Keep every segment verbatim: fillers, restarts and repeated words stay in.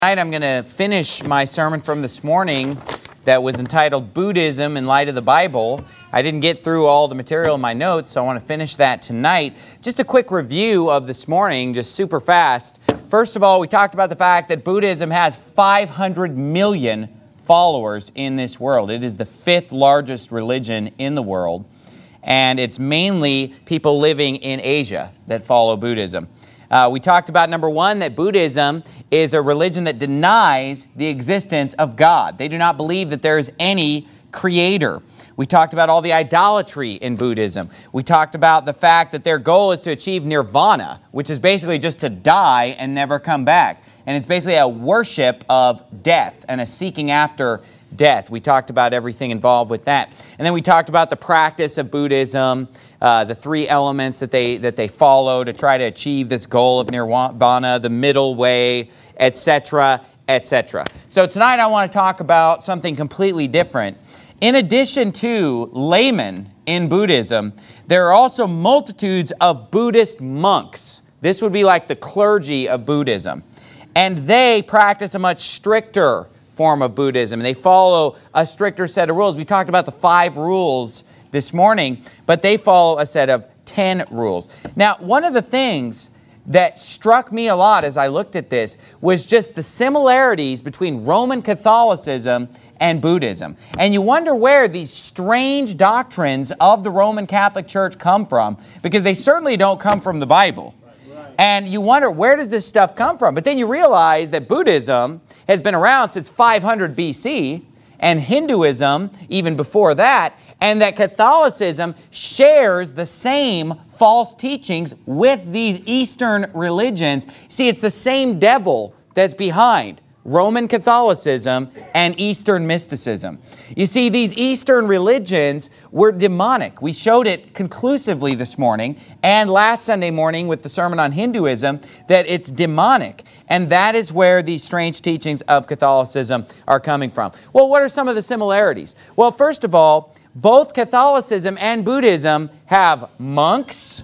Tonight I'm going to finish my sermon from this morning that was entitled Buddhism in Light of the Bible. I didn't get through all the material in my notes, so I want to finish that tonight. Just a quick review of this morning, just super fast. First of all, we talked about the fact that Buddhism has five hundred million followers in this world. It is the fifth largest religion in the world, and it's mainly people living in Asia that follow Buddhism. Uh, we talked about, number one, that Buddhism is a religion that denies the existence of God. They do not believe that there is any creator. We talked about all the idolatry in Buddhism. We talked about the fact that their goal is to achieve nirvana, which is basically just to die and never come back. And it's basically a worship of death and a seeking after death. We talked about everything involved with that. And then we talked about the practice of Buddhism, uh, the three elements that they that they follow to try to achieve this goal of nirvana, the middle way, et cetera, et cetera. So tonight I want to talk about something completely different. In addition to laymen in Buddhism, there are also multitudes of Buddhist monks. This would be like the clergy of Buddhism. And they practice a much stricter form of Buddhism. They follow a stricter set of rules. We talked about the five rules this morning, but they follow a set of ten rules. Now, one of the things that struck me a lot as I looked at this was just the similarities between Roman Catholicism and Buddhism. And you wonder where these strange doctrines of the Roman Catholic Church come from, because they certainly don't come from the Bible. And you wonder, where does this stuff come from? But then you realize that Buddhism has been around since five hundred B C, and Hinduism even before that, and that Catholicism shares the same false teachings with these Eastern religions. See, it's the same devil that's behind Roman Catholicism and Eastern mysticism. You see, these Eastern religions were demonic. We showed it conclusively this morning and last Sunday morning with the sermon on Hinduism that it's demonic. And that is where these strange teachings of Catholicism are coming from. Well, what are some of the similarities? Well, first of all, both Catholicism and Buddhism have monks,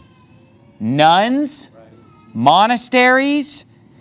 nuns, monasteries,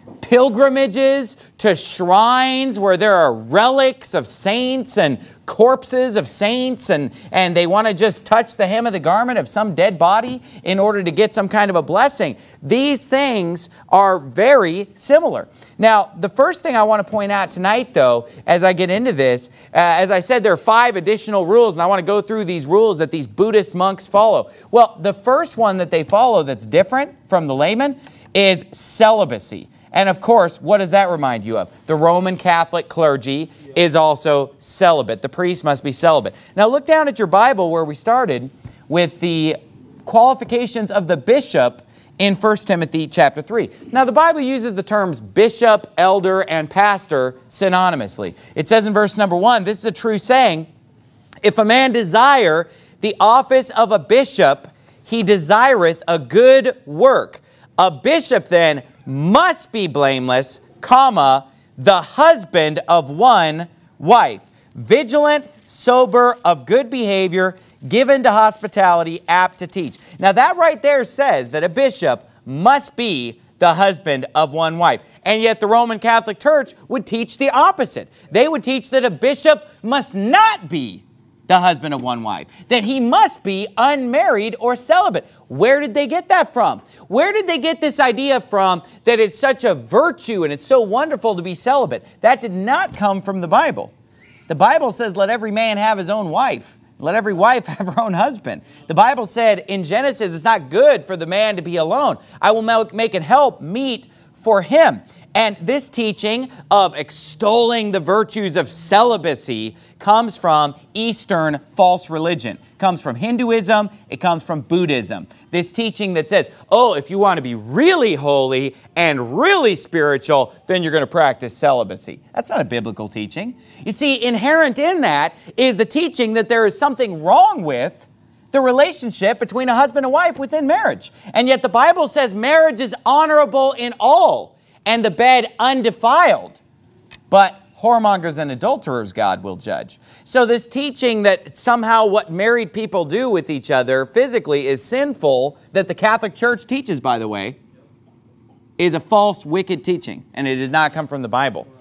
pilgrimages to shrines where there are relics of saints and corpses of saints, and, and they want to just touch the hem of the garment of some dead body in order to get some kind of a blessing. These things are very similar. Now, the first thing I want to point out tonight, though, as I get into this, uh, as I said, there are five additional rules, and I want to go through these rules that these Buddhist monks follow. Well, the first one that they follow that's different from the layman is celibacy. And of course, what does that remind you of? The Roman Catholic clergy is also celibate. The priest must be celibate. Now look down at your Bible where we started with the qualifications of the bishop in First Timothy chapter three. Now the Bible uses the terms bishop, elder, and pastor synonymously. It says in verse number one, this is a true saying, if a man desire the office of a bishop, he desireth a good work. A bishop then must be blameless, comma, the husband of one wife, vigilant, sober, of good behavior, given to hospitality, apt to teach. Now that right there says that a bishop must be the husband of one wife. And yet the Roman Catholic Church would teach the opposite. They would teach that a bishop must not be the husband of one wife, that he must be unmarried or celibate. Where did they get that from? Where did they get this idea from that it's such a virtue and it's so wonderful to be celibate? That did not come from the Bible. The Bible says, let every man have his own wife. Let every wife have her own husband. The Bible said in Genesis, it's not good for the man to be alone. I will make an help meet for him. And this teaching of extolling the virtues of celibacy comes from Eastern false religion. It comes from Hinduism. It comes from Buddhism. This teaching that says, oh, if you want to be really holy and really spiritual, then you're going to practice celibacy. That's not a biblical teaching. You see, inherent in that is the teaching that there is something wrong with the relationship between a husband and wife within marriage. And yet the Bible says marriage is honorable in all, and the bed undefiled. But whoremongers and adulterers God will judge. So this teaching that somehow what married people do with each other physically is sinful, that the Catholic Church teaches, by the way, is a false, wicked teaching, and it does not come from the Bible.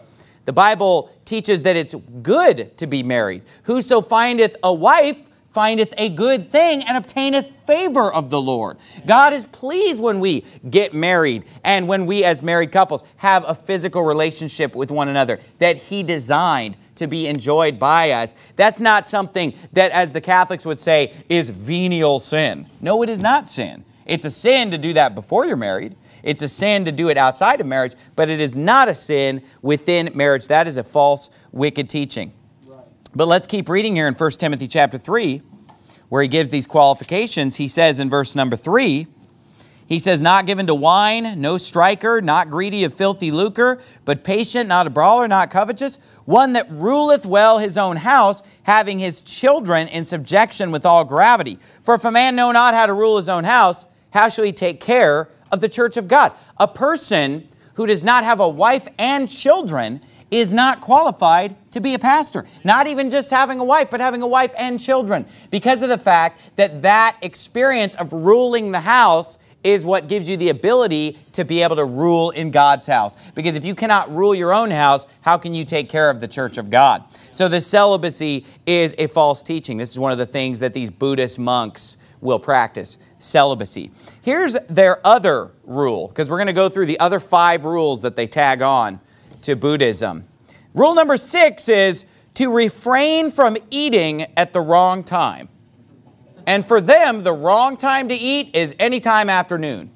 The Bible teaches that it's good to be married. Whoso findeth a wife findeth a good thing and obtaineth favor of the Lord. God is pleased when we get married and when we as married couples have a physical relationship with one another that He designed to be enjoyed by us. That's not something that, as the Catholics would say, is venial sin. No, it is not sin. It's a sin to do that before you're married. It's a sin to do it outside of marriage, but it is not a sin within marriage. That is a false, wicked teaching. But let's keep reading here in First Timothy chapter three, where he gives these qualifications. He says in verse number three, he says, not given to wine, no striker, not greedy of filthy lucre, but patient, not a brawler, not covetous, one that ruleth well his own house, having his children in subjection with all gravity. For if a man know not how to rule his own house, how shall he take care of the church of God? A person who does not have a wife and children is not qualified to be a pastor. Not even just having a wife, but having a wife and children. Because of the fact that that experience of ruling the house is what gives you the ability to be able to rule in God's house. Because if you cannot rule your own house, how can you take care of the church of God? So this celibacy is a false teaching. This is one of the things that these Buddhist monks will practice. Celibacy. Here's their other rule, because we're going to go through the other five rules that they tag on to Buddhism. Rule number six is to refrain from eating at the wrong time. And for them, the wrong time to eat is any time after noon.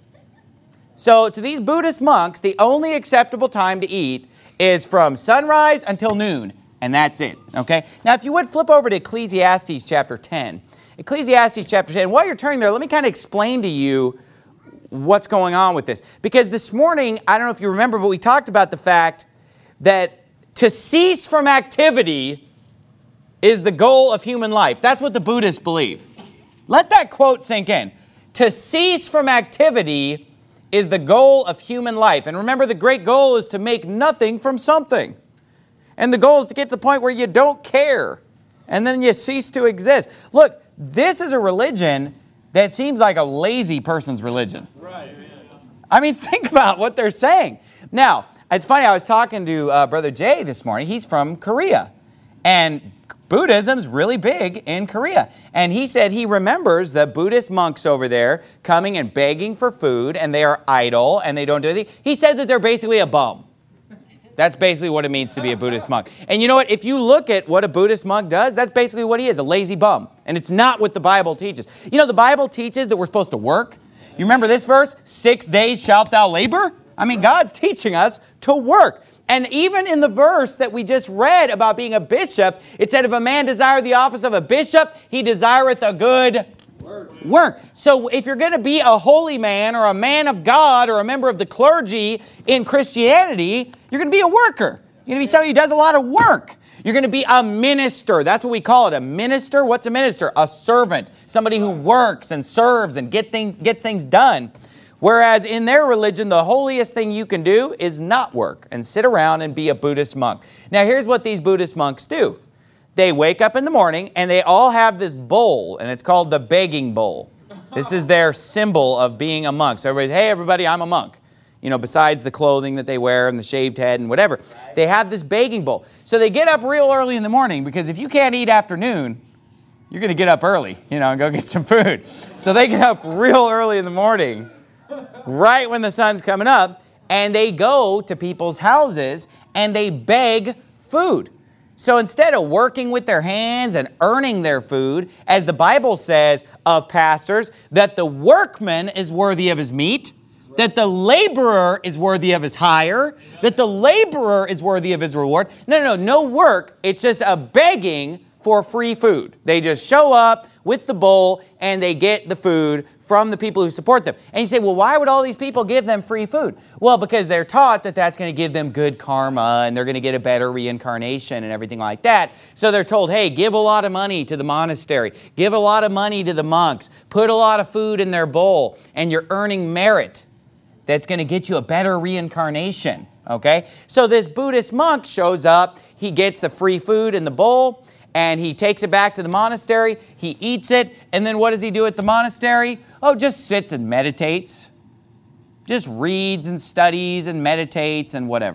So to these Buddhist monks, the only acceptable time to eat is from sunrise until noon, and that's it. Okay? Now, if you would flip over to Ecclesiastes chapter ten. Ecclesiastes chapter ten. While you're turning there, let me kind of explain to you what's going on with this. Because this morning, I don't know if you remember, but we talked about the fact that to cease from activity is the goal of human life. That's what the Buddhists believe. Let that quote sink in. To cease from activity is the goal of human life. And remember, the great goal is to make nothing from something. And the goal is to get to the point where you don't care. And then you cease to exist. Look, this is a religion that seems like a lazy person's religion. Right. I mean, think about what they're saying. Now, it's funny, I was talking to uh, Brother Jay this morning. He's from Korea. And Buddhism's really big in Korea. And he said he remembers the Buddhist monks over there coming and begging for food, and they are idle, and they don't do anything. He said that they're basically a bum. That's basically what it means to be a Buddhist monk. And you know what? If you look at what a Buddhist monk does, that's basically what he is, a lazy bum. And it's not what the Bible teaches. You know, the Bible teaches that we're supposed to work. You remember this verse? Six days shalt thou labor? I mean, God's teaching us to work. And even in the verse that we just read about being a bishop, it said, if a man desire the office of a bishop, he desireth a good Work. Work. So if you're going to be a holy man or a man of God or a member of the clergy in Christianity, you're going to be a worker. You're going to be somebody who does a lot of work. You're going to be a minister. That's what we call it, a minister. What's a minister? A servant. Somebody who works and serves and get things, gets things done. Whereas in their religion, the holiest thing you can do is not work and sit around and be a Buddhist monk. Now here's what these Buddhist monks do. They wake up in the morning and they all have this bowl, and it's called the begging bowl. This is their symbol of being a monk. So everybody's, hey, everybody, I'm a monk. You know, besides the clothing that they wear and the shaved head and whatever. They have this begging bowl. So they get up real early in the morning, because if you can't eat after noon, you're going to get up early, you know, and go get some food. So they get up real early in the morning, right when the sun's coming up, and they go to people's houses and they beg food. So instead of working with their hands and earning their food, as the Bible says of pastors, that the workman is worthy of his meat, that the laborer is worthy of his hire, that the laborer is worthy of his reward. No, no, no, no work. It's just a begging for free food. They just show up with the bowl and they get the food from the people who support them. And you say, well, why would all these people give them free food? Well, because they're taught that that's going to give them good karma and they're going to get a better reincarnation and everything like that. So they're told, hey, give a lot of money to the monastery, give a lot of money to the monks, put a lot of food in their bowl, and you're earning merit that's going to get you a better reincarnation. Okay? So this Buddhist monk shows up, he gets the free food in the bowl, and he takes it back to the monastery, he eats it, and then what does he do at the monastery? Oh, just sits and meditates. Just reads and studies and meditates and whatever.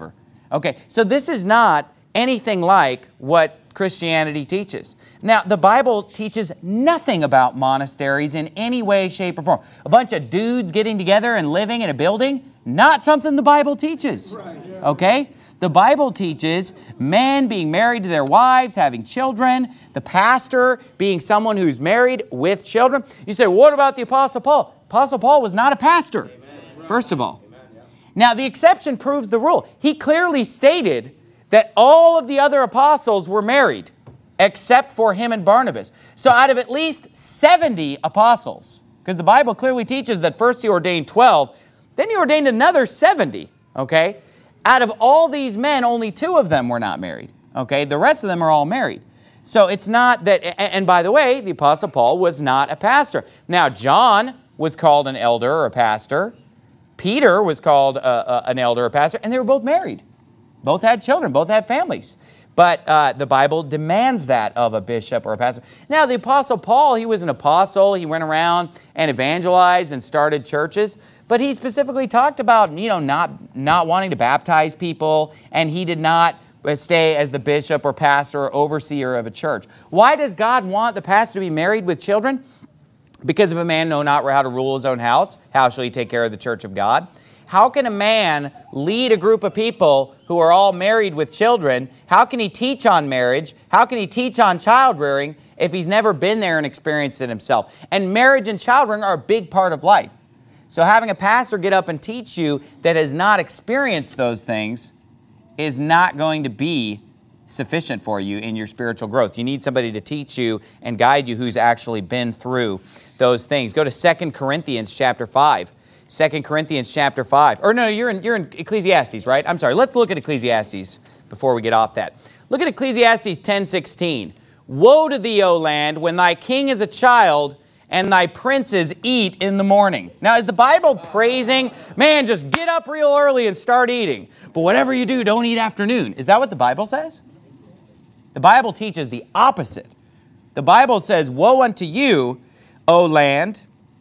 Okay, so this is not anything like what Christianity teaches. Now, the Bible teaches nothing about monasteries in any way, shape, or form. A bunch of dudes getting together and living in a building, not something the Bible teaches. Okay? The Bible teaches men being married to their wives, having children, the pastor being someone who's married with children. You say, what about the Apostle Paul? Apostle Paul was not a pastor, first of all. Now, the exception proves the rule. He clearly stated that all of the other apostles were married, except for him and Barnabas. So out of at least seventy apostles, because the Bible clearly teaches that first he ordained twelve, then he ordained another seventy, okay? Out of all these men, only two of them were not married, okay? The rest of them are all married. So it's not that, and by the way, the Apostle Paul was not a pastor. Now, John was called an elder or a pastor. Peter was called a, a, an elder or a pastor, and they were both married. Both had children, both had families. But uh, the Bible demands that of a bishop or a pastor. Now, the Apostle Paul, he was an apostle. He went around and evangelized and started churches. But he specifically talked about, you know, not, not wanting to baptize people. And he did not stay as the bishop or pastor or overseer of a church. Why does God want the pastor to be married with children? Because if a man know not how to rule his own house, how shall he take care of the church of God? How can a man lead a group of people who are all married with children? How can he teach on marriage? How can he teach on child rearing if he's never been there and experienced it himself? And marriage and child rearing are a big part of life. So having a pastor get up and teach you that has not experienced those things is not going to be sufficient for you in your spiritual growth. You need somebody to teach you and guide you who's actually been through those things. Go to Second Corinthians chapter five. Second Corinthians chapter five. Or no, you're in, you're in Ecclesiastes, right? I'm sorry. Let's look at Ecclesiastes before we get off that. Look at Ecclesiastes ten sixteen. Woe to thee, O land, when thy king is a child and thy princes eat in the morning. Now, is the Bible praising, man, just get up real early and start eating. But whatever you do, don't eat afternoon. Is that what the Bible says? The Bible teaches the opposite. The Bible says, woe unto you, O land,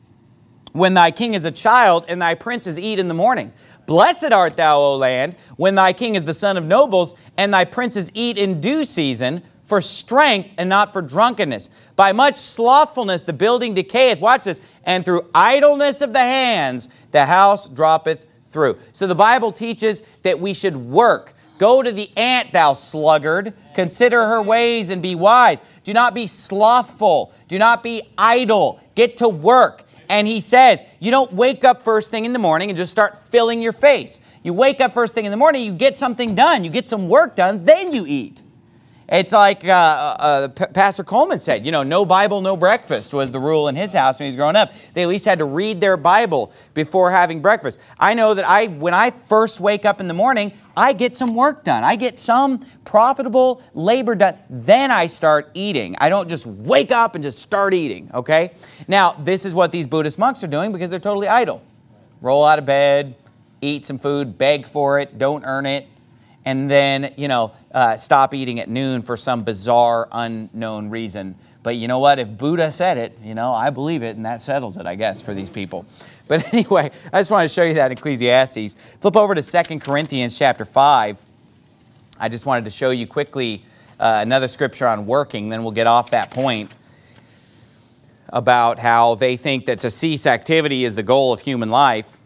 when thy king is a child and thy princes eat in the morning. Blessed art thou, O land, when thy king is the son of nobles and thy princes eat in due season, for strength and not for drunkenness. By much slothfulness the building decayeth. Watch this. And through idleness of the hands the house droppeth through. So the Bible teaches that we should work. Go to the ant, thou sluggard. Consider her ways and be wise. Do not be slothful. Do not be idle. Get to work. And he says, you don't wake up first thing in the morning and just start filling your face. You wake up first thing in the morning, you get something done. You get some work done, then you eat. It's like uh, uh, P- Pastor Coleman said, you know, no Bible, no breakfast was the rule in his house when he was growing up. They at least had to read their Bible before having breakfast. I know that I, when I first wake up in the morning, I get some work done. I get some profitable labor done. Then I start eating. I don't just wake up and just start eating, okay? Now, this is what these Buddhist monks are doing because they're totally idle. Roll out of bed, eat some food, beg for it, don't earn it. And then, you know, uh, stop eating at noon for some bizarre, unknown reason. But you know what? If Buddha said it, you know, I believe it, and that settles it, I guess, for these people. But anyway, I just wanted to show you that in Ecclesiastes. Flip over to Second Corinthians chapter five. I just wanted to show you quickly uh, another scripture on working, then we'll get off that point about how they think that to cease activity is the goal of human life.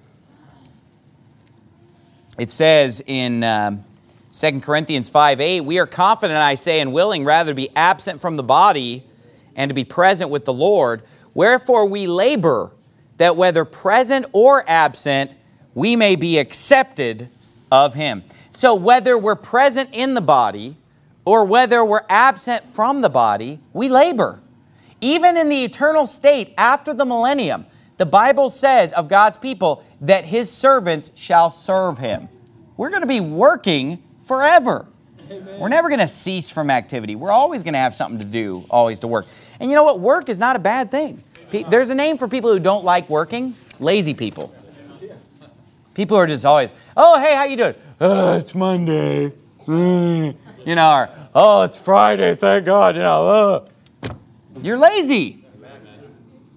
It says in Um, Second Corinthians five eight, we are confident, I say, and willing rather to be absent from the body and to be present with the Lord. Wherefore we labor, that whether present or absent, we may be accepted of Him. So whether we're present in the body or whether we're absent from the body, we labor. Even in the eternal state after the millennium, the Bible says of God's people that His servants shall serve Him. We're going to be working forever. Amen. We're never going to cease from activity. We're always going to have something to do, always to work. And you know what? Work is not a bad thing. There's a name for people who don't like working. Lazy people. People who are just always, oh, hey, how you doing? Oh, it's Monday. You know, or, oh, it's Friday, thank God. You know, oh. You're lazy.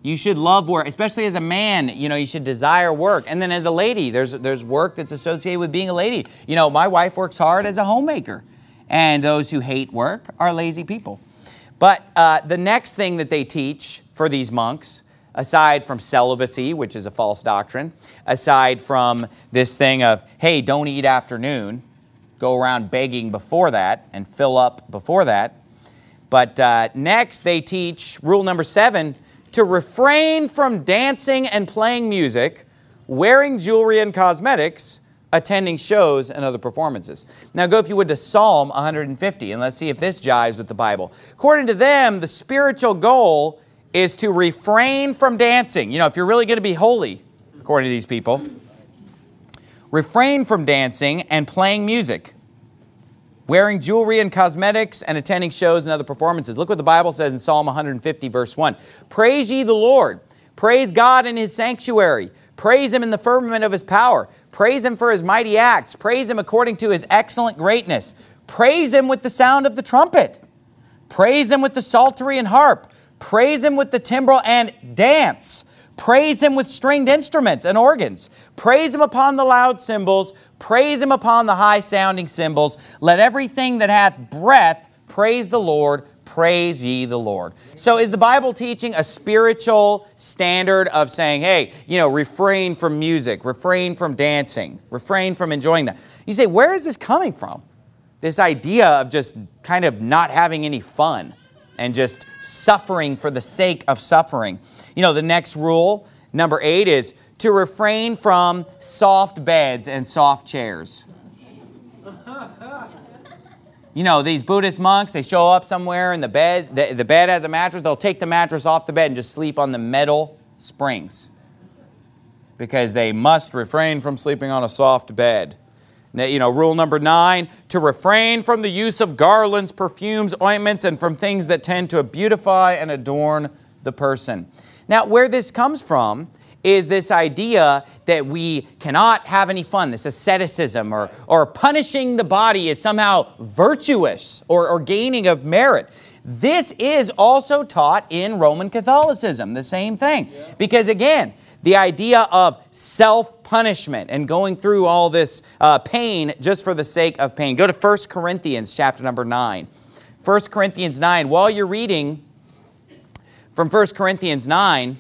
You should love work, especially as a man. You know, you should desire work. And then as a lady, there's there's work that's associated with being a lady. You know, my wife works hard as a homemaker. And those who hate work are lazy people. But uh, the next thing that they teach for these monks, aside from celibacy, which is a false doctrine, aside from this thing of, hey, don't eat after noon, go around begging before that and fill up before that. But uh, next they teach rule number seven, to refrain from dancing and playing music, wearing jewelry and cosmetics, attending shows and other performances. Now go, if you would, to Psalm one hundred fifty, and let's see if this jives with the Bible. According to them, the spiritual goal is to refrain from dancing. You know, if you're really going to be holy, according to these people, refrain from dancing and playing music, wearing jewelry and cosmetics, and attending shows and other performances. Look what the Bible says in Psalm one hundred fifty, verse one. Praise ye the Lord. Praise God in His sanctuary. Praise Him in the firmament of His power. Praise Him for His mighty acts. Praise Him according to His excellent greatness. Praise Him with the sound of the trumpet. Praise Him with the psaltery and harp. Praise Him with the timbrel and dance. Praise Him with stringed instruments and organs. Praise Him upon the loud cymbals. Praise Him upon the high-sounding cymbals. Let everything that hath breath praise the Lord. Praise ye the Lord. So is the Bible teaching a spiritual standard of saying, hey, you know, refrain from music, refrain from dancing, refrain from enjoying that? You say, where is this coming from? This idea of just kind of not having any fun and just suffering for the sake of suffering. You know, the next rule, number eight, is to refrain from soft beds and soft chairs. You know, these Buddhist monks, they show up somewhere and the bed, the, the bed has a mattress. They'll take the mattress off the bed and just sleep on the metal springs because they must refrain from sleeping on a soft bed. Now, you know, rule number nine, to refrain from the use of garlands, perfumes, ointments, and from things that tend to beautify and adorn the person. Now, where this comes from is this idea that we cannot have any fun, this asceticism, or, or punishing the body is somehow virtuous or, or gaining of merit. This is also taught in Roman Catholicism, the same thing. Yeah. Because again, the idea of self-punishment and going through all this uh, pain just for the sake of pain. Go to First Corinthians chapter number nine. First Corinthians nine, while you're reading from First Corinthians nine,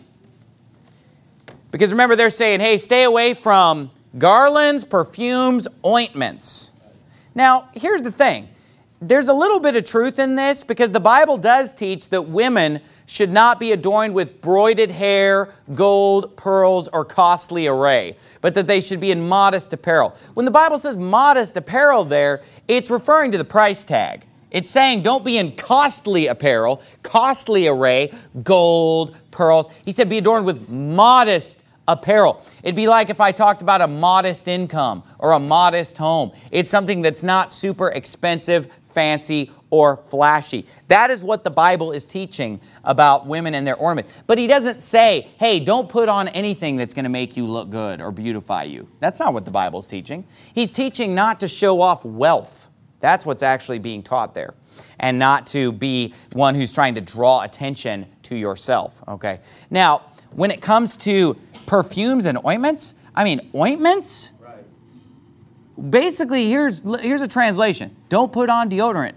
because remember, they're saying, hey, stay away from garlands, perfumes, ointments. Now, here's the thing. There's a little bit of truth in this because the Bible does teach that women should not be adorned with broided hair, gold, pearls, or costly array, but that they should be in modest apparel. When the Bible says modest apparel there, it's referring to the price tag. It's saying don't be in costly apparel, costly array, gold, pearls. He said be adorned with modest apparel. It'd be like if I talked about a modest income or a modest home. It's something that's not super expensive, fancy, or flashy. That is what the Bible is teaching about women and their ornaments. But he doesn't say, hey, don't put on anything that's going to make you look good or beautify you. That's not what the Bible is teaching. He's teaching not to show off wealth. That's what's actually being taught there. And not to be one who's trying to draw attention to yourself. Okay. Now, when it comes to perfumes and ointments, I mean, ointments? Right. Basically, here's, here's a translation. Don't put on deodorant.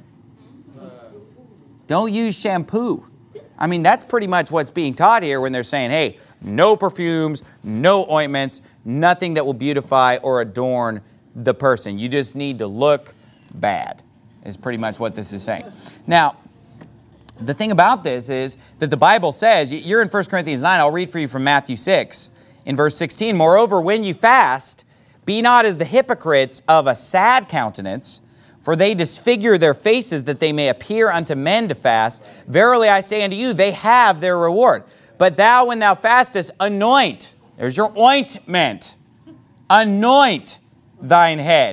Don't use shampoo. I mean, that's pretty much what's being taught here when they're saying, hey, no perfumes, no ointments, nothing that will beautify or adorn the person. You just need to look bad, is pretty much what this is saying. Now, the thing about this is that the Bible says, you're in First Corinthians nine, I'll read for you from Matthew six, in verse sixteen, moreover, when you fast, be not as the hypocrites of a sad countenance, for they disfigure their faces that they may appear unto men to fast. Verily I say unto you, they have their reward. But thou, when thou fastest, anoint, there's your ointment, anoint thine head,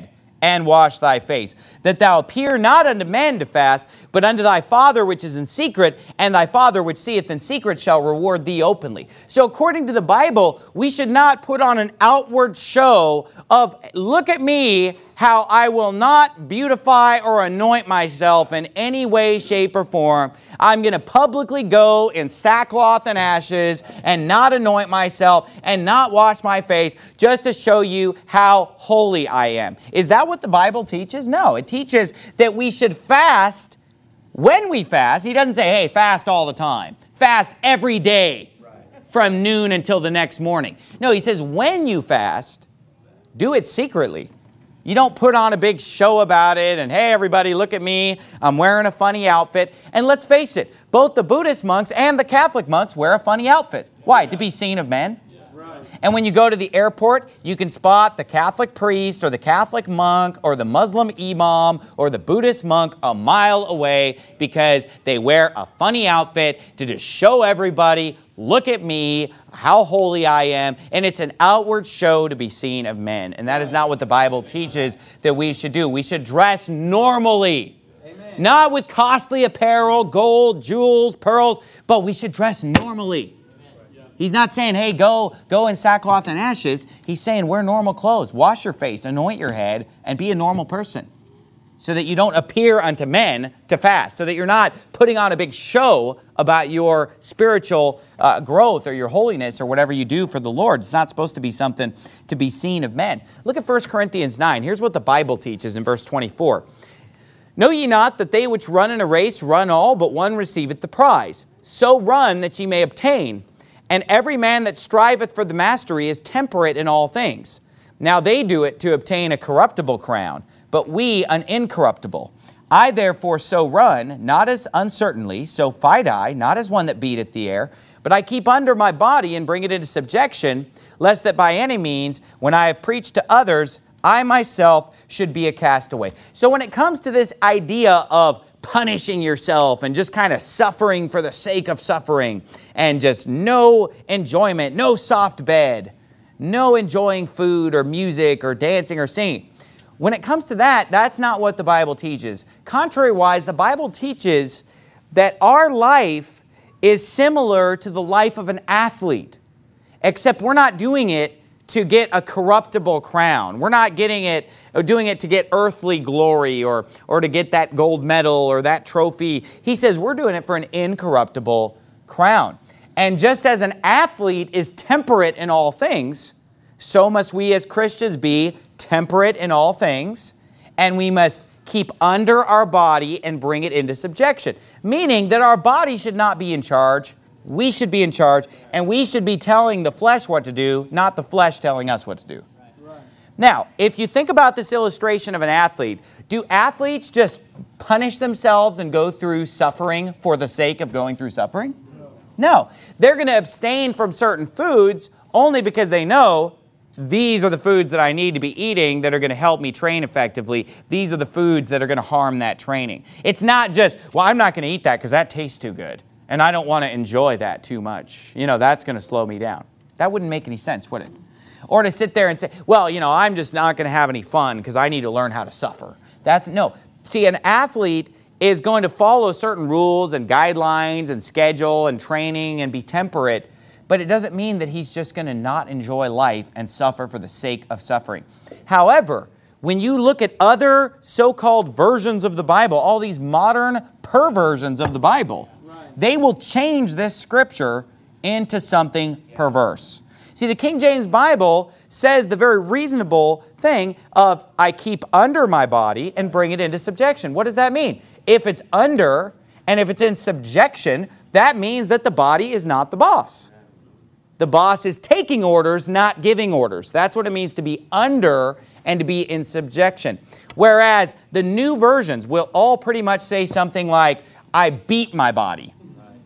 and wash thy face, that thou appear not unto men to fast, but unto thy Father which is in secret, and thy Father which seeth in secret shall reward thee openly. So according to the Bible, we should not put on an outward show of, look at me, how I will not beautify or anoint myself in any way, shape, or form. I'm going to publicly go in sackcloth and ashes and not anoint myself and not wash my face just to show you how holy I am. Is that what the Bible teaches? No, it teaches that we should fast when we fast. He doesn't say, hey, fast all the time. Fast every day from noon until the next morning. No, he says when you fast, do it secretly. You don't put on a big show about it and, hey, everybody, look at me. I'm wearing a funny outfit. And let's face it, both the Buddhist monks and the Catholic monks wear a funny outfit. Why? To be seen of men. And when you go to the airport, you can spot the Catholic priest or the Catholic monk or the Muslim imam or the Buddhist monk a mile away because they wear a funny outfit to just show everybody, look at me, how holy I am. And it's an outward show to be seen of men. And that is not what the Bible teaches that we should do. We should dress normally. Amen. Not with costly apparel, gold, jewels, pearls, but we should dress normally. He's not saying, hey, go, go in sackcloth and ashes. He's saying, wear normal clothes, wash your face, anoint your head, and be a normal person so that you don't appear unto men to fast, so that you're not putting on a big show about your spiritual uh, growth or your holiness or whatever you do for the Lord. It's not supposed to be something to be seen of men. Look at First Corinthians nine. Here's what the Bible teaches in verse twenty-four. Know ye not that they which run in a race run all, but one receiveth the prize? So run that ye may obtain. And every man that striveth for the mastery is temperate in all things. Now they do it to obtain a corruptible crown, but we an incorruptible. I therefore so run, not as uncertainly, so fight I, not as one that beateth the air, but I keep under my body and bring it into subjection, lest that by any means, when I have preached to others, I myself should be a castaway. So when it comes to this idea of punishing yourself and just kind of suffering for the sake of suffering and just no enjoyment, no soft bed, no enjoying food or music or dancing or singing. When it comes to that, that's not what the Bible teaches. Contrary-wise, the Bible teaches that our life is similar to the life of an athlete, except we're not doing it to get a corruptible crown. We're not getting it, or doing it to get earthly glory or, or to get that gold medal or that trophy. He says we're doing it for an incorruptible crown. And just as an athlete is temperate in all things, so must we as Christians be temperate in all things, and we must keep under our body and bring it into subjection. Meaning that our body should not be in charge. We should be in charge, and we should be telling the flesh what to do, not the flesh telling us what to do. Right. Now, if you think about this illustration of an athlete, do athletes just punish themselves and go through suffering for the sake of going through suffering? No. No. They're going to abstain from certain foods only because they know these are the foods that I need to be eating that are going to help me train effectively. These are the foods that are going to harm that training. It's not just, well, I'm not going to eat that because that tastes too good. And I don't want to enjoy that too much. You know, that's going to slow me down. That wouldn't make any sense, would it? Or to sit there and say, well, you know, I'm just not going to have any fun because I need to learn how to suffer. That's, no. See, an athlete is going to follow certain rules and guidelines and schedule and training and be temperate, but it doesn't mean that he's just going to not enjoy life and suffer for the sake of suffering. However, when you look at other so-called versions of the Bible, all these modern perversions of the Bible, they will change this scripture into something perverse. See, the King James Bible says the very reasonable thing of, I keep under my body and bring it into subjection. What does that mean? If it's under and if it's in subjection, that means that the body is not the boss. The boss is taking orders, not giving orders. That's what it means to be under and to be in subjection. Whereas the new versions will all pretty much say something like, I beat my body.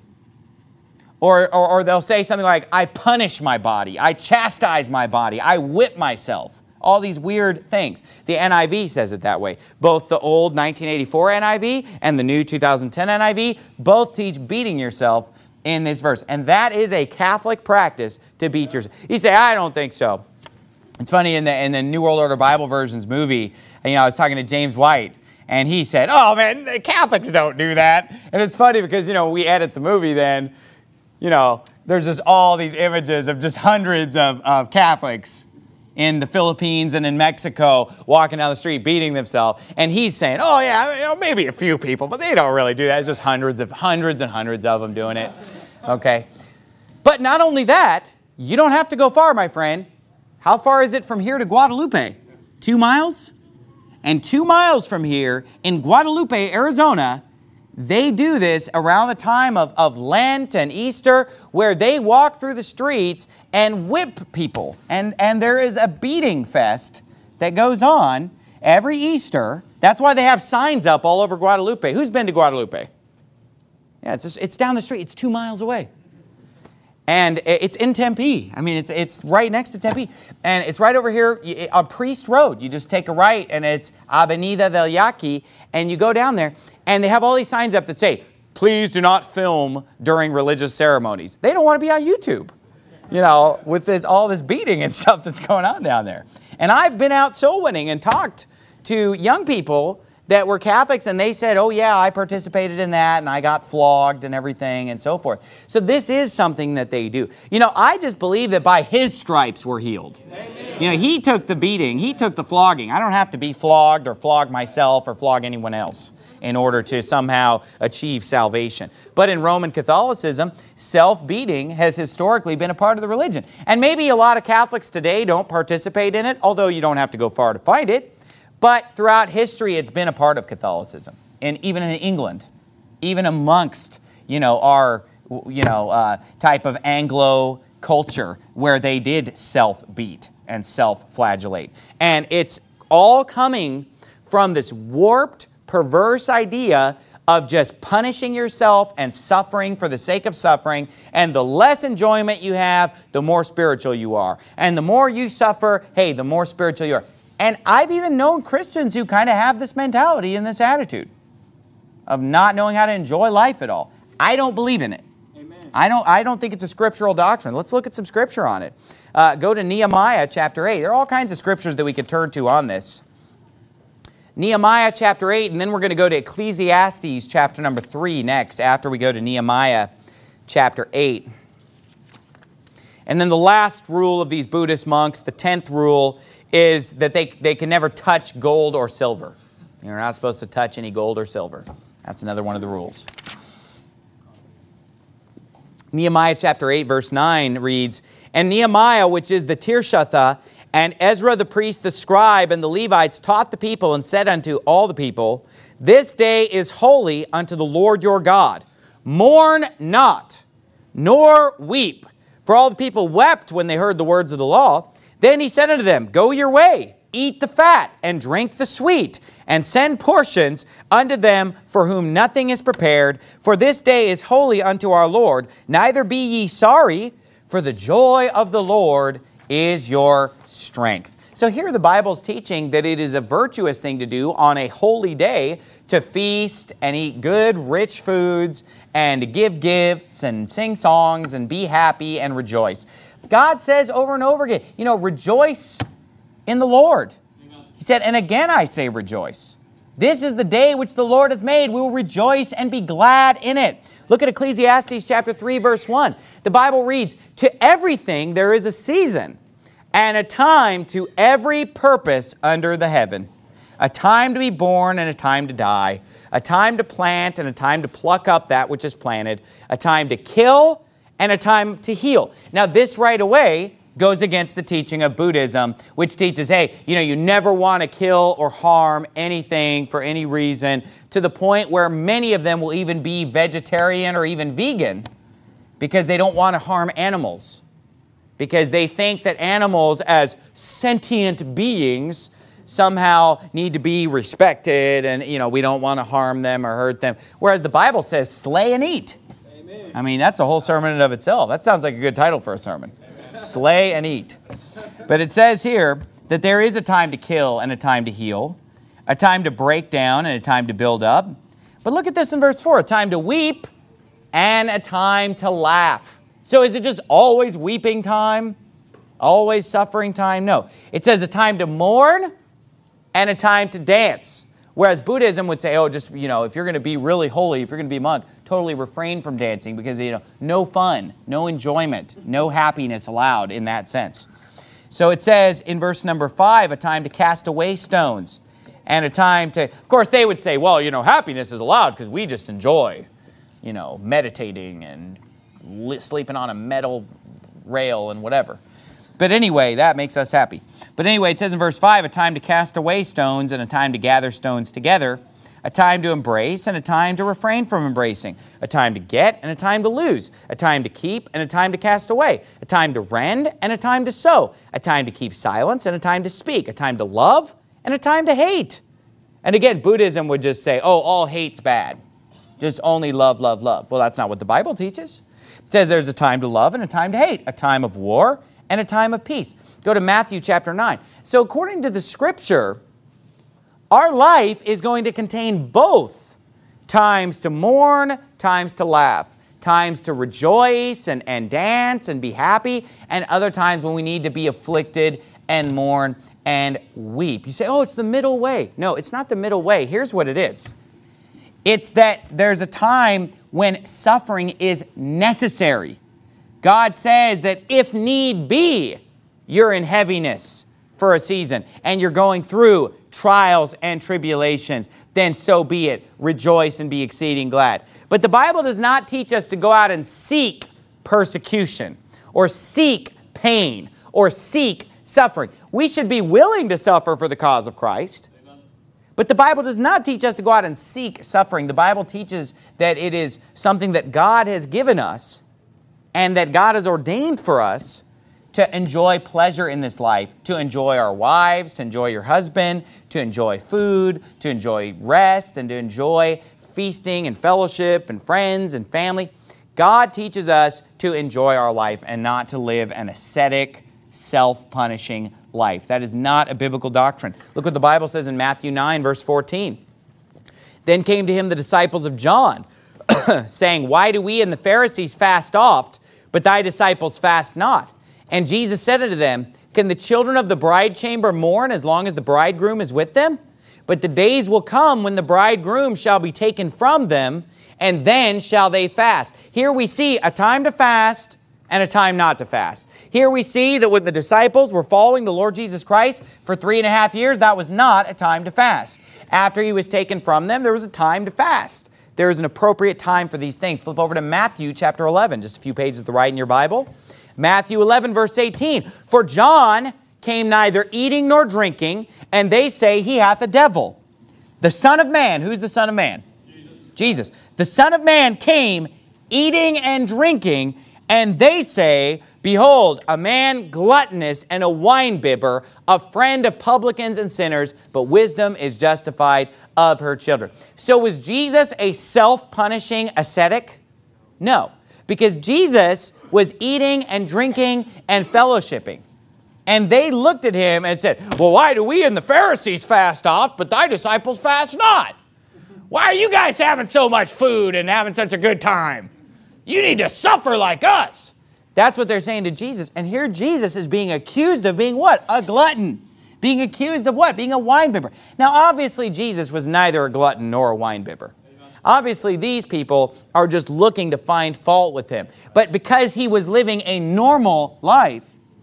Or, or, or they'll say something like, I punish my body, I chastise my body, I whip myself. All these weird things. The N I V says it that way. Both the old nineteen eighty-four N I V and the new two thousand ten N I V both teach beating yourself in this verse. And that is a Catholic practice to beat yourself. You say, I don't think so. It's funny, in the in the New World Order Bible Versions movie, you know, I was talking to James White, and he said, oh, man, the Catholics don't do that. And it's funny because, you know, we edit the movie then, you know, there's just all these images of just hundreds of, of Catholics in the Philippines and in Mexico walking down the street beating themselves. And he's saying, oh, yeah, you know, maybe a few people, but they don't really do that. It's just hundreds of hundreds and hundreds of them doing it. Okay. But not only that, you don't have to go far, my friend. How far is it from here to Guadalupe? Two miles? And two miles from here in Guadalupe, Arizona, they do this around the time of, of Lent and Easter, where they walk through the streets and whip people. And, and there is a beating fest that goes on every Easter. That's why they have signs up all over Guadalupe. Who's been to Guadalupe? Yeah, it's, just, it's down the street. It's two miles away. And it's in Tempe. I mean, it's, it's right next to Tempe. And it's right over here on Priest Road. You just take a right, and it's Avenida del Yaqui, and you go down there. And they have all these signs up that say, please do not film during religious ceremonies. They don't want to be on YouTube, you know, with this all this beating and stuff that's going on down there. And I've been out soul winning and talked to young people that were Catholics, and they said, oh yeah, I participated in that, and I got flogged and everything and so forth. So this is something that they do. You know, I just believe that by His stripes we're healed. Amen. You know, He took the beating, He took the flogging. I don't have to be flogged or flog myself or flog anyone else in order to somehow achieve salvation. But in Roman Catholicism, self-beating has historically been a part of the religion. And maybe a lot of Catholics today don't participate in it, although you don't have to go far to find it. But throughout history, it's been a part of Catholicism, and even in England, even amongst, you know, our, you know, uh, type of Anglo culture where they did self-beat and self-flagellate. And it's all coming from this warped, perverse idea of just punishing yourself and suffering for the sake of suffering. And the less enjoyment you have, the more spiritual you are. And the more you suffer, hey, the more spiritual you are. And I've even known Christians who kind of have this mentality and this attitude of not knowing how to enjoy life at all. I don't believe in it. Amen. I don't, I don't think it's a scriptural doctrine. Let's look at some scripture on it. Uh, go to Nehemiah chapter eight. There are all kinds of scriptures that we could turn to on this. Nehemiah chapter eight, and then we're going to go to Ecclesiastes chapter number three next after we go to Nehemiah chapter eight. And then the last rule of these Buddhist monks, the tenth rule, is that they, they can never touch gold or silver. You're not supposed to touch any gold or silver. That's another one of the rules. Nehemiah chapter eight, verse nine reads, and Nehemiah, which is the Tirshatha, and Ezra the priest, the scribe, and the Levites taught the people and said unto all the people, this day is holy unto the Lord your God. Mourn not, nor weep. For all the people wept when they heard the words of the law. Then he said unto them, go your way, eat the fat, and drink the sweet, and send portions unto them for whom nothing is prepared. For this day is holy unto our Lord. Neither be ye sorry, for the joy of the Lord is your strength. So here the Bible's teaching that it is a virtuous thing to do on a holy day to feast and eat good, rich foods, and to give gifts and sing songs and be happy and rejoice. God says over and over again, you know, rejoice in the Lord. Amen. He said, and again I say rejoice. This is the day which the Lord hath made. We will rejoice and be glad in it. Look at Ecclesiastes chapter three, verse one. The Bible reads, to everything there is a season, and a time to every purpose under the heaven. A time to be born and a time to die. A time to plant and a time to pluck up that which is planted. A time to kill and a time to heal. Now this right away goes against the teaching of Buddhism, which teaches, hey, you know, you never want to kill or harm anything for any reason, to the point where many of them will even be vegetarian or even vegan because they don't want to harm animals. Because they think that animals as sentient beings somehow need to be respected and, you know, we don't want to harm them or hurt them. Whereas the Bible says, slay and eat. Amen. I mean, that's a whole sermon in and of itself. That sounds like a good title for a sermon. Amen. Slay and eat. But it says here that there is a time to kill and a time to heal, a time to break down and a time to build up. But look at this in verse four, a time to weep and a time to laugh. So is it just always weeping time? Always suffering time? No. It says a time to mourn and a time to dance. Whereas Buddhism would say, oh, just, you know, if you're going to be really holy, if you're going to be a monk, totally refrain from dancing because, you know, no fun, no enjoyment, no happiness allowed in that sense. So it says in verse number five, a time to cast away stones and a time to, of course, they would say, well, you know, happiness is allowed because we just enjoy, you know, meditating and li- sleeping on a metal rail and whatever. But anyway, that makes us happy. But anyway, it says in verse five, a time to cast away stones and a time to gather stones together, a time to embrace and a time to refrain from embracing, a time to get and a time to lose, a time to keep and a time to cast away, a time to rend and a time to sow, a time to keep silence and a time to speak, a time to love and a time to hate. And again, Buddhism would just say, oh, all hate's bad. Just only love, love, love. Well, that's not what the Bible teaches. It says there's a time to love and a time to hate, a time of war and a time of peace. Go to Matthew chapter nine. So according to the Scripture, our life is going to contain both times to mourn, times to laugh, times to rejoice and, and dance and be happy, and other times when we need to be afflicted and mourn and weep. You say, oh, it's the middle way. No, it's not the middle way. Here's what it is. It's that there's a time when suffering is necessary. God says that if need be, you're in heaviness for a season and you're going through trials and tribulations, then so be it. Rejoice and be exceeding glad. But the Bible does not teach us to go out and seek persecution or seek pain or seek suffering. We should be willing to suffer for the cause of Christ. Amen. But the Bible does not teach us to go out and seek suffering. The Bible teaches that it is something that God has given us and that God has ordained for us to enjoy pleasure in this life, to enjoy our wives, to enjoy your husband, to enjoy food, to enjoy rest, and to enjoy feasting and fellowship and friends and family. God teaches us to enjoy our life and not to live an ascetic, self-punishing life. That is not a biblical doctrine. Look what the Bible says in Matthew nine, verse fourteen. Then came to him the disciples of John, saying, why do we and the Pharisees fast oft, but thy disciples fast not? And Jesus said unto them, can the children of the bride chamber mourn as long as the bridegroom is with them? But the days will come when the bridegroom shall be taken from them, and then shall they fast. Here we see a time to fast and a time not to fast. Here we see that when the disciples were following the Lord Jesus Christ for three and a half years, that was not a time to fast. After he was taken from them, there was a time to fast. There is an appropriate time for these things. Flip over to Matthew chapter eleven, just a few pages to the right in your Bible. Matthew eleven, verse eighteen. For John came neither eating nor drinking, and they say he hath a devil. The Son of Man, who's the Son of Man? Jesus. Jesus. The Son of Man came eating and drinking, and they say, behold, a man gluttonous and a winebibber, a friend of publicans and sinners, but wisdom is justified of her children. So was Jesus a self-punishing ascetic? No, because Jesus was eating and drinking and fellowshipping. And they looked at him and said, well, why do we and the Pharisees fast oft, but thy disciples fast not? Why are you guys having so much food and having such a good time? You need to suffer like us. That's what they're saying to Jesus. And here Jesus is being accused of being what? A glutton. Being accused of what? Being a winebibber. Now, obviously, Jesus was neither a glutton nor a winebibber. Obviously, these people are just looking to find fault with him. But because he was living a normal life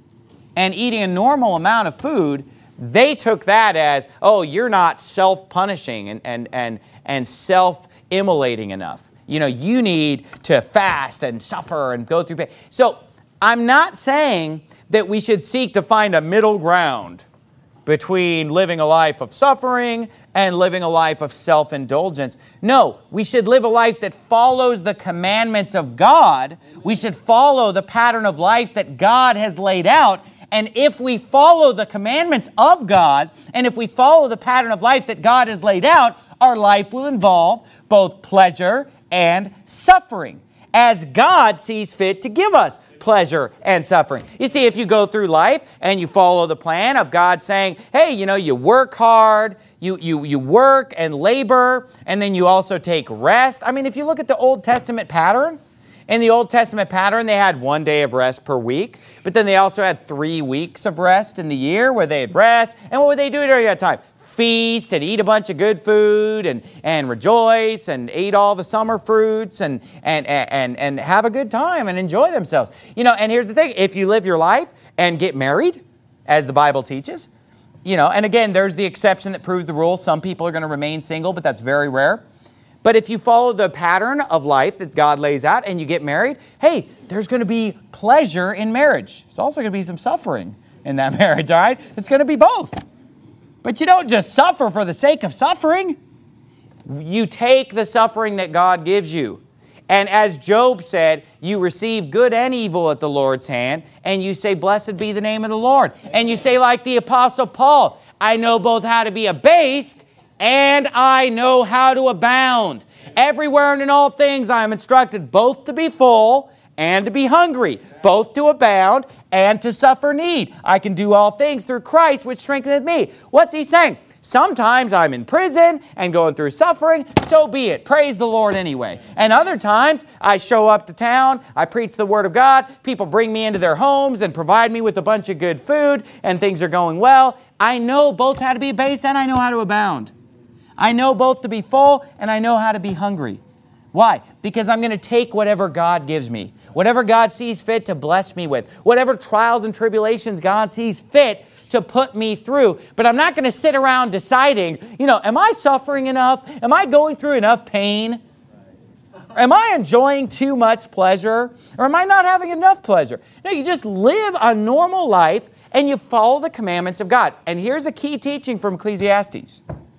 and eating a normal amount of food, they took that as, oh, you're not self-punishing and, and, and, and self-immolating enough. You know, you need to fast and suffer and go through pain. So I'm not saying that we should seek to find a middle ground between living a life of suffering and living a life of self-indulgence. No, we should live a life that follows the commandments of God. We should follow the pattern of life that God has laid out. And if we follow the commandments of God, and if we follow the pattern of life that God has laid out, our life will involve both pleasure and suffering, as God sees fit to give us pleasure and suffering. You see, if you go through life and you follow the plan of God saying, hey, you know, you work hard, you, you, you work and labor, and then you also take rest. I mean, if you look at the Old Testament pattern, In the Old Testament pattern, they had one day of rest per week, but then they also had three weeks of rest in the year where they'd rest. And what would they do during that time? Feast and eat a bunch of good food and, and rejoice and eat all the summer fruits and, and, and, and have a good time and enjoy themselves. You know, and here's the thing, if you live your life and get married, as the Bible teaches, you know, and again, there's the exception that proves the rule. Some people are going to remain single, but that's very rare. But if you follow the pattern of life that God lays out and you get married, hey, there's going to be pleasure in marriage. There's also going to be some suffering in that marriage, all right? It's going to be both. But you don't just suffer for the sake of suffering. You take the suffering that God gives you. And as Job said, you receive good and evil at the Lord's hand, and you say, blessed be the name of the Lord. And you say like the Apostle Paul, I know both how to be abased and I know how to abound. Everywhere and in all things I am instructed both to be full and to be hungry, both to abound and to suffer need. I can do all things through Christ, which strengtheneth me. What's he saying? Sometimes I'm in prison and going through suffering, so be it. Praise the Lord anyway. And other times I show up to town, I preach the Word of God, people bring me into their homes and provide me with a bunch of good food, and things are going well. I know both how to be abased and I know how to abound. I know both to be full and I know how to be hungry. Why? Because I'm going to take whatever God gives me, whatever God sees fit to bless me with, whatever trials and tribulations God sees fit to put me through. But I'm not going to sit around deciding, you know, am I suffering enough? Am I going through enough pain? Am I enjoying too much pleasure? Or am I not having enough pleasure? No, you just live a normal life and you follow the commandments of God. And here's a key teaching from Ecclesiastes.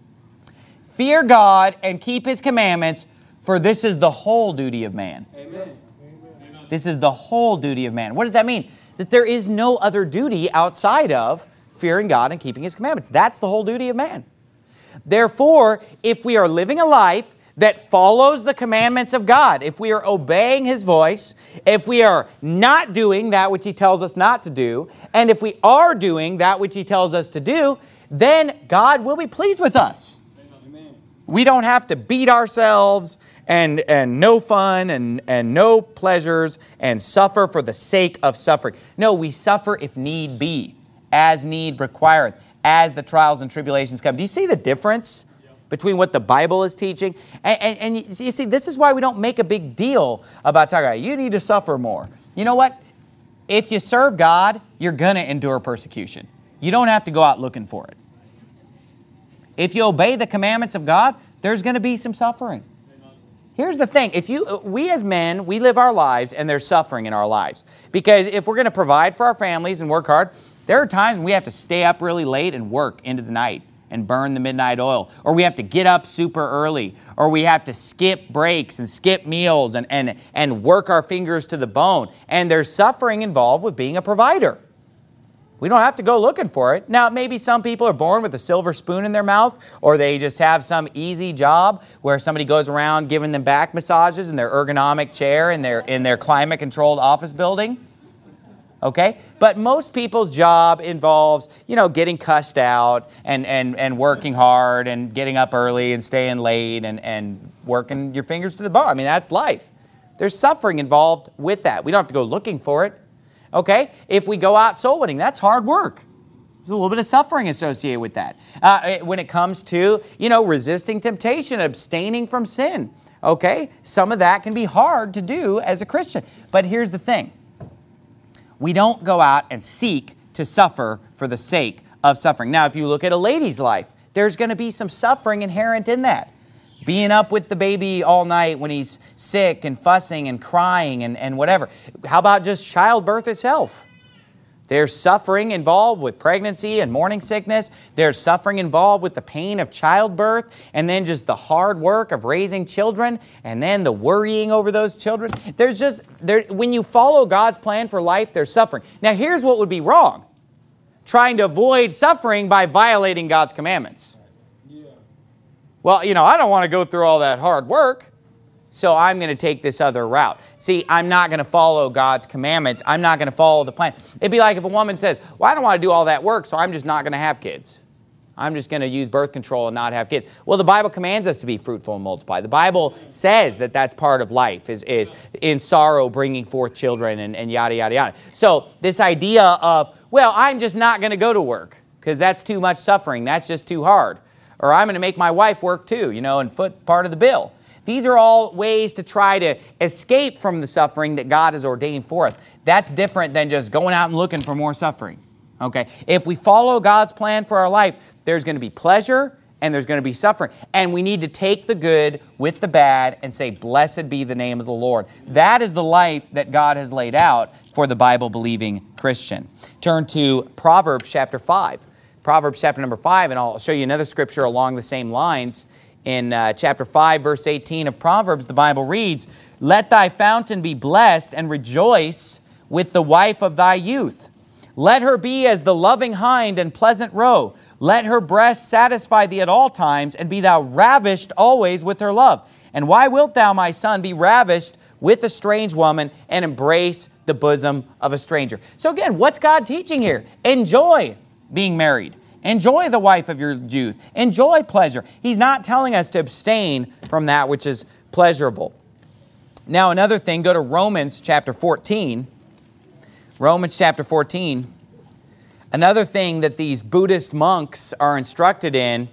Fear God and keep His commandments, for this is the whole duty of man. Amen. This is the whole duty of man. What does that mean? That there is no other duty outside of fearing God and keeping His commandments. That's the whole duty of man. Therefore, if we are living a life that follows the commandments of God, if we are obeying His voice, if we are not doing that which He tells us not to do, and if we are doing that which He tells us to do, then God will be pleased with us. Amen. We don't have to beat ourselves and, and no fun and, and no pleasures and suffer for the sake of suffering. No, we suffer if need be, as need requireth, as the trials and tribulations come. Do you see the difference between what the Bible is teaching? And, and, and you see, this is why we don't make a big deal about talking about, you need to suffer more. You know what? If you serve God, you're going to endure persecution. You don't have to go out looking for it. If you obey the commandments of God, there's going to be some suffering. Here's the thing. If you, we as men, we live our lives and there's suffering in our lives. Because if we're going to provide for our families and work hard, there are times when we have to stay up really late and work into the night and burn the midnight oil. Or we have to get up super early. Or we have to skip breaks and skip meals and, and, and work our fingers to the bone. And there's suffering involved with being a provider. We don't have to go looking for it. Now, maybe some people are born with a silver spoon in their mouth, or they just have some easy job where somebody goes around giving them back massages in their ergonomic chair in their, in their climate-controlled office building. Okay? But most people's job involves, you know, getting cussed out and, and, and working hard and getting up early and staying late and, and working your fingers to the bone. I mean, that's life. There's suffering involved with that. We don't have to go looking for it. Okay? If we go out soul winning, that's hard work. There's a little bit of suffering associated with that. Uh, when it comes to, you know, resisting temptation, abstaining from sin. Okay? Some of that can be hard to do as a Christian. But here's the thing. We don't go out and seek to suffer for the sake of suffering. Now, if you look at a lady's life, there's going to be some suffering inherent in that. Being up with the baby all night when he's sick and fussing and crying and, and whatever. How about just childbirth itself? There's suffering involved with pregnancy and morning sickness. There's suffering involved with the pain of childbirth, and then just the hard work of raising children, and then the worrying over those children. There's just, there, when you follow God's plan for life, there's suffering. Now, here's what would be wrong. Trying to avoid suffering by violating God's commandments. Well, you know, I don't want to go through all that hard work, so I'm going to take this other route. See, I'm not going to follow God's commandments. I'm not going to follow the plan. It'd be like if a woman says, well, I don't want to do all that work, so I'm just not going to have kids. I'm just going to use birth control and not have kids. Well, the Bible commands us to be fruitful and multiply. The Bible says that that's part of life, is, is in sorrow bringing forth children and, and yada, yada, yada. So this idea of, well, I'm just not going to go to work because that's too much suffering. That's just too hard. Or I'm going to make my wife work too, you know, and foot part of the bill. These are all ways to try to escape from the suffering that God has ordained for us. That's different than just going out and looking for more suffering. Okay? If we follow God's plan for our life, there's going to be pleasure and there's going to be suffering. And we need to take the good with the bad and say, blessed be the name of the Lord. That is the life that God has laid out for the Bible-believing Christian. Turn to Proverbs chapter five. Proverbs chapter number five, and I'll show you another scripture along the same lines. In uh, chapter five, verse eighteen of Proverbs, the Bible reads, let thy fountain be blessed and rejoice with the wife of thy youth. Let her be as the loving hind and pleasant roe. Let her breast satisfy thee at all times, and be thou ravished always with her love. And why wilt thou, my son, be ravished with a strange woman and embrace the bosom of a stranger? So again, what's God teaching here? Enjoy being married. Enjoy the wife of your youth. Enjoy pleasure. He's not telling us to abstain from that which is pleasurable. Now another thing, go to Romans chapter fourteen. Romans chapter fourteen. Another thing that these Buddhist monks are instructed in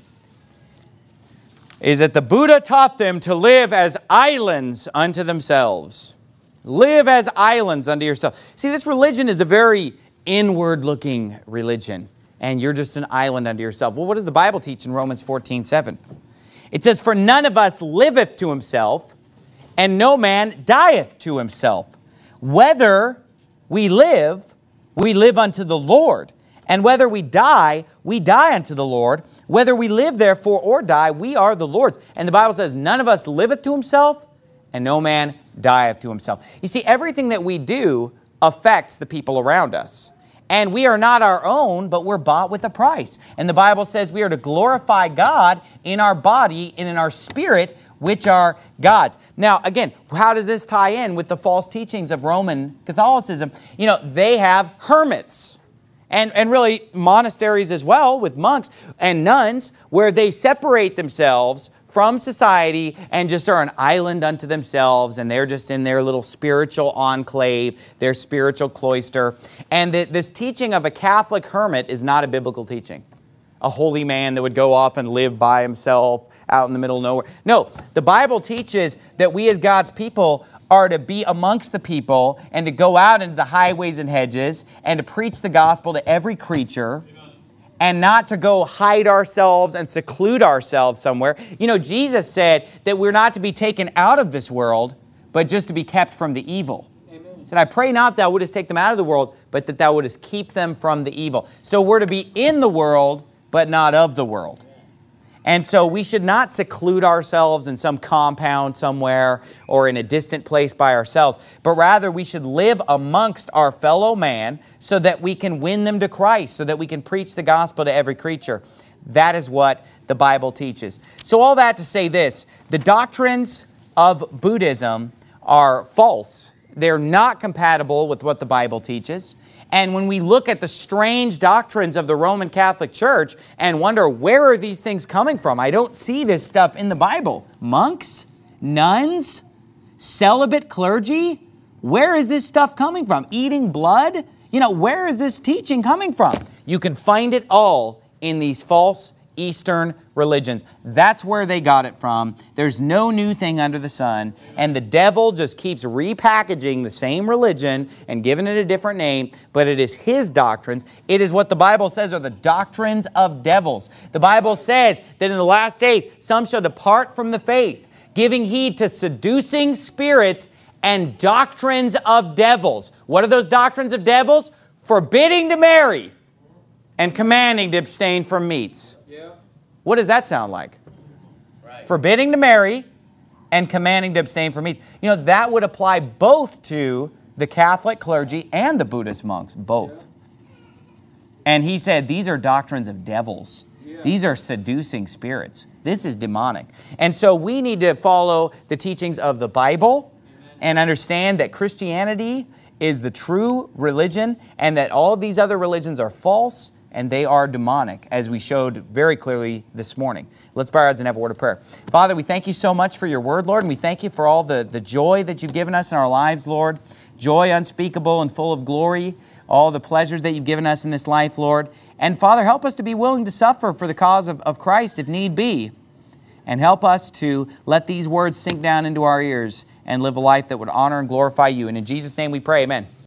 is that the Buddha taught them to live as islands unto themselves. Live as islands unto yourself. See, this religion is a very inward-looking religion, and you're just an island unto yourself. Well, what does the Bible teach in Romans fourteen seven? It says, for none of us liveth to himself, and no man dieth to himself. Whether we live, we live unto the Lord. And whether we die, we die unto the Lord. Whether we live therefore or die, we are the Lord's. And the Bible says, none of us liveth to himself, and no man dieth to himself. You see, everything that we do affects the people around us. And we are not our own, but we're bought with a price. And the Bible says we are to glorify God in our body and in our spirit, which are God's. Now, again, how does this tie in with the false teachings of Roman Catholicism? You know, they have hermits. And, and really monasteries as well, with monks and nuns, where they separate themselves from society and just are an island unto themselves, and they're just in their little spiritual enclave, their spiritual cloister. And the, this teaching of a Catholic hermit is not a biblical teaching. A holy man that would go off and live by himself out in the middle of nowhere. No, the Bible teaches that we as God's people are to be amongst the people and to go out into the highways and hedges and to preach the gospel to every creature, and not to go hide ourselves and seclude ourselves somewhere. You know, Jesus said that we're not to be taken out of this world, but just to be kept from the evil. Amen. He said, I pray not thou wouldest take them out of the world, but that thou wouldest keep them from the evil. So we're to be in the world, but not of the world. And so we should not seclude ourselves in some compound somewhere or in a distant place by ourselves, but rather we should live amongst our fellow man so that we can win them to Christ, so that we can preach the gospel to every creature. That is what the Bible teaches. So all that to say this, the doctrines of Buddhism are false. They're not compatible with what the Bible teaches. And when we look at the strange doctrines of the Roman Catholic Church and wonder, where are these things coming from? I don't see this stuff in the Bible. Monks? Nuns? Celibate clergy? Where is this stuff coming from? Eating blood? You know, where is this teaching coming from? You can find it all in these false Eastern religions. That's where they got it from. There's no new thing under the sun. And the devil just keeps repackaging the same religion and giving it a different name, but it is his doctrines. It is what the Bible says are the doctrines of devils. The Bible says that in the last days, some shall depart from the faith, giving heed to seducing spirits and doctrines of devils. What are those doctrines of devils? Forbidding to marry and commanding to abstain from meats. What does that sound like? Right. Forbidding to marry and commanding to abstain from meats. You know, that would apply both to the Catholic clergy and the Buddhist monks, both. And he said, these are doctrines of devils. Yeah. These are seducing spirits. This is demonic. And so we need to follow the teachings of the Bible and understand that Christianity is the true religion and that all of these other religions are false and they are demonic, as we showed very clearly this morning. Let's bow our heads and have a word of prayer. Father, we thank you so much for your word, Lord, and we thank you for all the, the joy that you've given us in our lives, Lord. Joy unspeakable and full of glory, all the pleasures that you've given us in this life, Lord. And Father, help us to be willing to suffer for the cause of, of Christ if need be. And help us to let these words sink down into our ears and live a life that would honor and glorify you. And in Jesus' name we pray, amen.